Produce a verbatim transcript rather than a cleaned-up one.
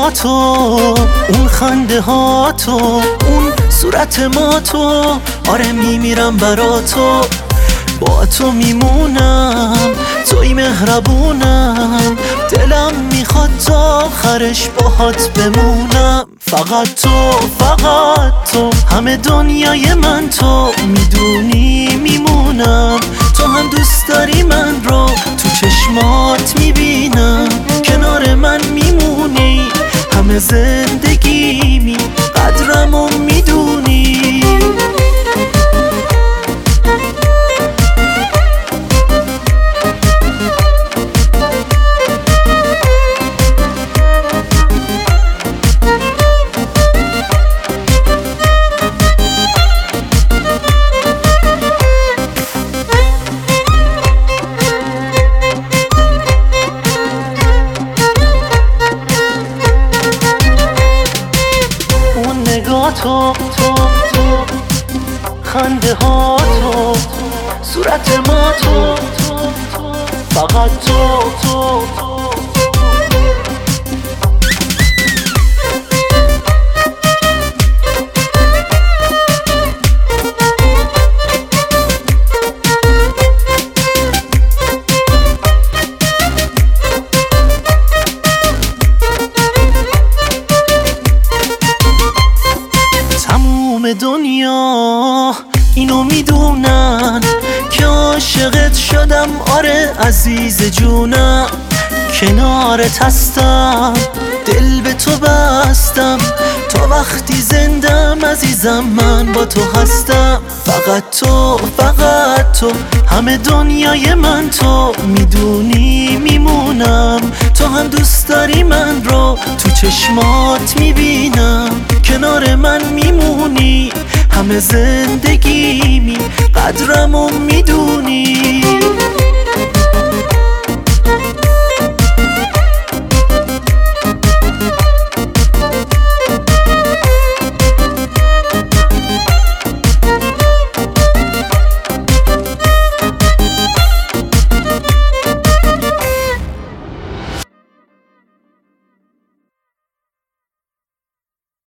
نگاه تو، اون خنده ها تو، اون صورت ما تو، آره میمیرم برا تو. با تو میمونم، توی مهربونم، دلم میخواد تا آخرش باهات بمونم. فقط تو، فقط تو، همه دنیای من تو، میدونی میمونم. تو هم دوست داری من رو، تو چشمات میبینم، کنار من میمونی، همه زندگیمی، قدرمو میدونی. تو تو تو خنده ها تو، صورت ما تو، فقط تو تو تو. دنیا اینو میدونن که عاشقت شدم، آره عزیز جونم. کنارت هستم، دل به تو بستم، تا وقتی زندم عزیزم من با تو هستم. فقط تو، فقط تو، همه دنیای من تو، میدونی میمونم. تو هم دوست داری من رو، تو چشمات میبینم، کنار من میمونی، همه زندگیمی، قدرمو میدونی.